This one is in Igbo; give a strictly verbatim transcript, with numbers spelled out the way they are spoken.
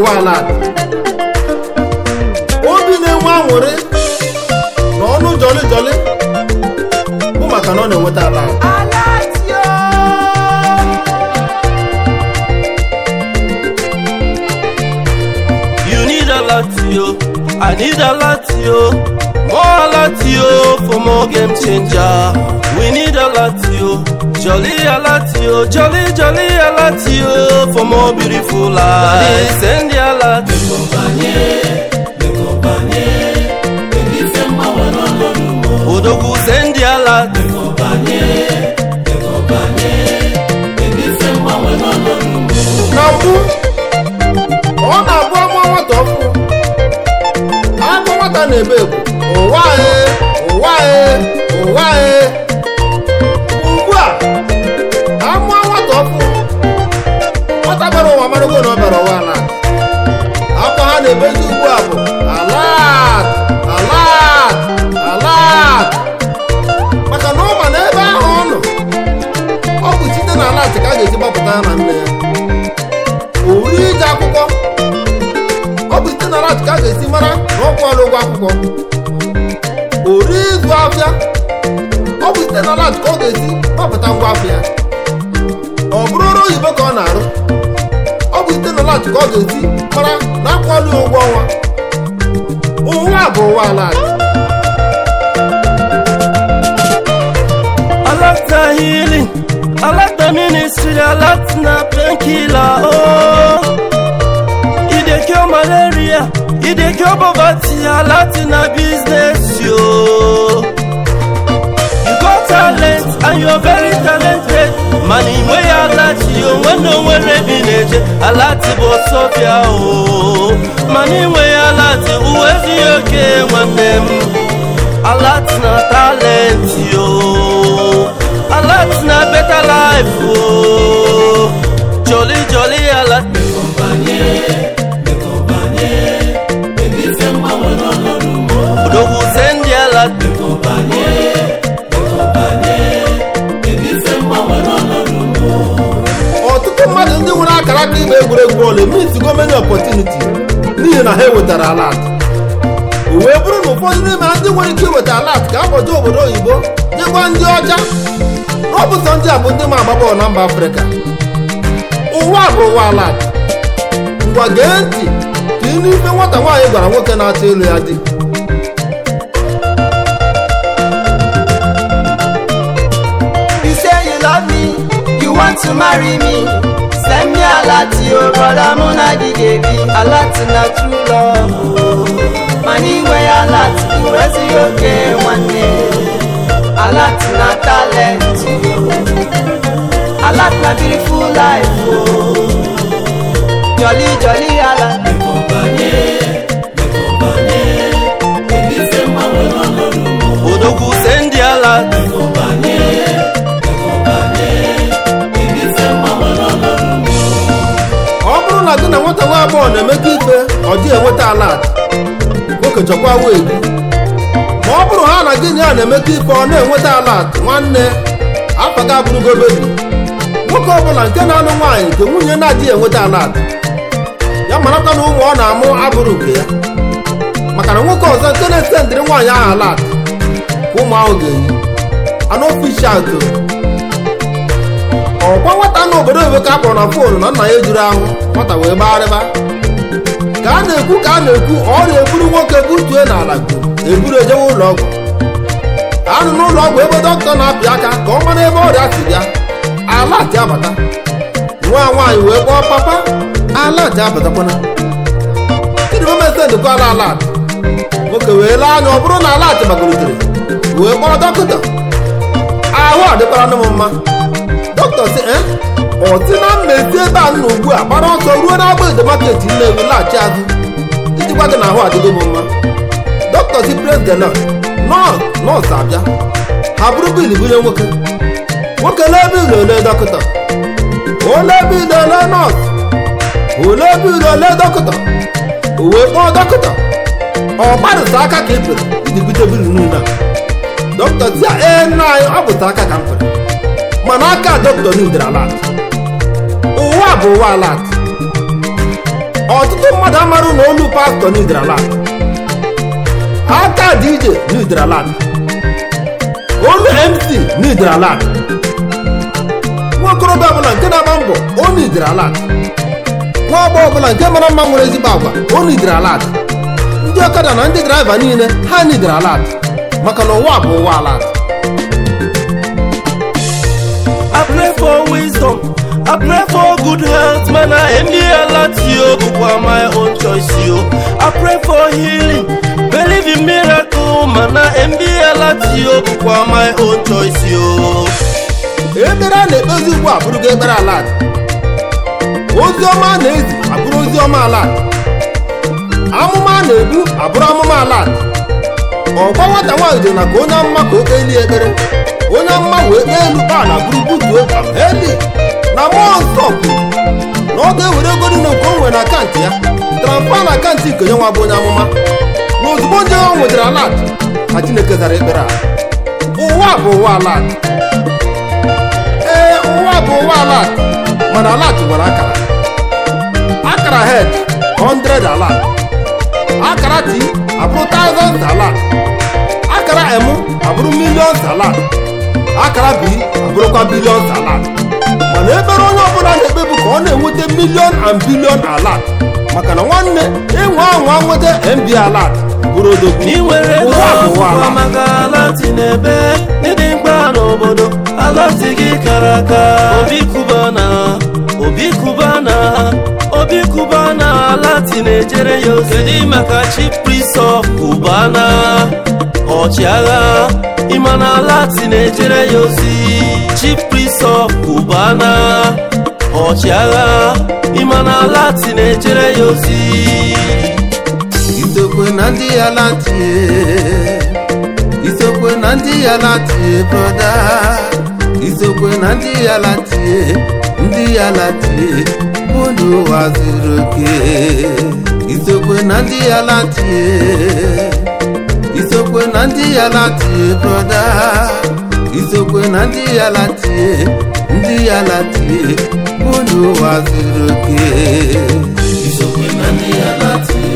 ụwa ala obi na-enwe anwụrị na ọnụ jọlị jọlị bụ maka na ọ na-enweta ala You need a lot, yo. I need a lot, yo. More lot, yo, for more game changer. We need a lot, yo. Jolly a lot, yo. Jolly, jolly a lot, yo, for more beautiful life. Send a lot. The company, the company, the December one on the room. Odogu send a lot. The company, the company, the December one on the room. na mbụ ọ na-abụ amụ nwata ọkụ amụ nwata na-ebe egwu ụwa e ụwa e ụwa e ugbu a amụ nwata ọkụ nwata bịara ụwa marago na ọ bịara ụwa ala akwa ha na-ebezi ugbu a bụ alat alat alat maka na ọ ma na ebe ahụ ọ nọ ọ bụ site na alat ka a ga-eji gbapụta ya na nne ya ori ije akwụkwọ ọ bụ site na alat ka a ga-esi mara na ọ kwụọla ụgwọ akwụkwọ ori ịzụ afịa ọ bụ site na alat ka ọ ga-esi gbapụta ngwa afịa ọ bụrụ ọrụ oyibo ka ọ na-arụ ọ bụ site na alat ka ọ ga-esi mara na akwụọla ya ụgwọ ọnwa ụwa bụ ụwa alat Alat na healing, alat na ministry, alat na painkiller, oh. It dey cure malaria, it dey cure poverty, alat na business, yo. You got talent and you're very talented. Money way alat, yo, when no one ready neje, alat bo Sophia, oh. Money way alat, who is you okay one them? Alat na talent, yo. Alat na better life, oh. Jolly, jolly, alat. The company, the company, the December one on the room. Odogu send ya alat. The company, the company, the December one on the room. ọtụtụ mmadụ ndị nwere akara aka ịgba egwuregwu bọọlụ emitigo many opportunity n'ihi na ha ewetara alat o wee bụrụ na ụfọdụ n'ime ha ndị nwere ike iweta alat ka akpọta obodo oyibo nyekwa ndị ọcha ọ bụ sọ ndị a bụ ndị ma agba bọọlụ na mba afrịka ụwa bụ ụwa alat ngwa gee ntị ka ị n'ife nwata nwaanyị gwara nwoke na-achọ ịlụ ya di You say you love me, you want to marry me. Send me a lot, yo, brother Muna Gigebi. A lot na true love, oh. Money way a lot, you was okay one day. A lot na talent, yo. A lot na beautiful life, oh. Jolly, jolly, a lot. The company, the company, the December one on the room. Odogu send ya alat. The company, the company, the December one on the room. ọ bụrụ na gị na nwata nwa agbọghọ na-emekọ ife ọ dị enweta alat nwoke chọkwa wee gị ma ọ bụrụ ha na gị na ya na-emekọ ife ọ na-enweta alat nwanne afọ ga abụrụgo bebi nwoke ọbụla nke na-alụ nwaanyị nke nwunye na-adịghị enweta alat ya marakwa na ụmụ ọ na-amụ abụrụ nke ya maka na nwoke ọzọ nke na-esendịrị nwaanyị ahụ alat ka ụmụ ahụ ga-eyi anụ ofishat ọkwa nwata n'obodo oyibo ka a kpọrọ na foonu na nna ya ejuru ahụ nwata wee gbagharịba ka a na-ekwu ka a na-ekwu ọ na-eburu nwoke butue n'ala eburu ejewe ụlọ ọgwụ anụ n'ụlọ ọgwụ ebe dọkịta na-apị aka ka ọ mara ebe ọrịa si bịa alat abata nwa nwaanyị wee kpọọ papa alat abatakwana idibomesendịkwa ala alat nwoke wee lee anya ọ bụrụ na alat gbagolitere wee kpọrọ dọkịta ahụ adịkwara nụ m mma dọkịta si e ọtị na mmezi ebe a nọ ugbu a gbara ọsọ ruo n'agba edomaketi nnewi laghachi azụ iji gwa gị na ahụ adịgo m mma dọkịta si prezident nọọsụ nọọsụ abịa ha bụrụ biil bunye nwoke nwoke lee biil ole dọkịta ole biil ole nọọsụ ole biil ole dọkịta o wee kpọọ dọkịta ọ gbarịsa aka ka ị pere iji bute biil niile a dọkịta si ya ee nna anyị ọ bụta aka ka m pere mana aka dọkịta n'idere alat ụwa bụ ụwa alat ọtụtụ mmadụ amarụ na olu pastọ n'idraland, aka D J n'idraland, olu M C n'idraland, nwa okorobịa ọbụla nke na-agba mbọ o n'idraland, nwa agbọghọ ọbụla nke mara mma nwere ezigbo agwa o n'idraland, ndị ọkada na ndị draiva niile ha n'idraland, maka na ụwa bụ ụwa ala. I pray for wisdom, I pray for good health, man. I am the alert you, but my own choice you. I pray for healing, believe in miracle, man. I am the alert you, but my own choice you. Ebere a na-ekpezi ugbu a bụrụgo ekpere ala. Ozi ọma a na-ezi abụrụ ozi ọma ala. Amụma a na-ebu abụrụ amụma ala. Ọgwa nwata nwaanyị dị na ka onye amụma ka o kpeli ekpere, onye amụma wee kpee elu kpaala bụrụ butuo eli na mmụọ nsọ kwuru na ọ ga-ewere ego niile nke o nwere na akaụntụ ya transfa na akaụntụ nke onye nwa bụ onye amụma, na ozugbo ndị ahụ nwetara alat ka Chineke zara ekpere a. Ụwa bụ ụwa alat. Ee, ụwa bụ ụwa alat, mana alat nwere akara. Akara head hundred alat, akara T abụrụ thousands alat, akara M abụrụ millions alat, akara B abụrụkwa billions alat. Mana ebere onye ọbụla na-ekpebu ka ọ na-enweta million and billion alat, maka na nwanne ịnwe anwa nweta M B alat bụrụ odogwu. Iwere n'ọfụwa maka alati n'ebe ndị mkpa n'obodo alati gị kara aka. Obi kubana, obi kubana, obi kubana alati na-ejere ya ozi. Kedu maka chief priest of Kubana ọchịagha ịmana alati na-ejere ya ozi. Chief priest of Kubana ọchịagha ịmana alati na-ejere ya ozi. Isokwe na ndị alati, isokwe na ndị alati broda, isokwe na ndị alati, ndị alati bono wazuru oke. Isokwe na ndị alati, isokwe na ndị alati broda, isokwe na ndị alati, ndị alati bono wazuru oke. Isokwe na ndị alati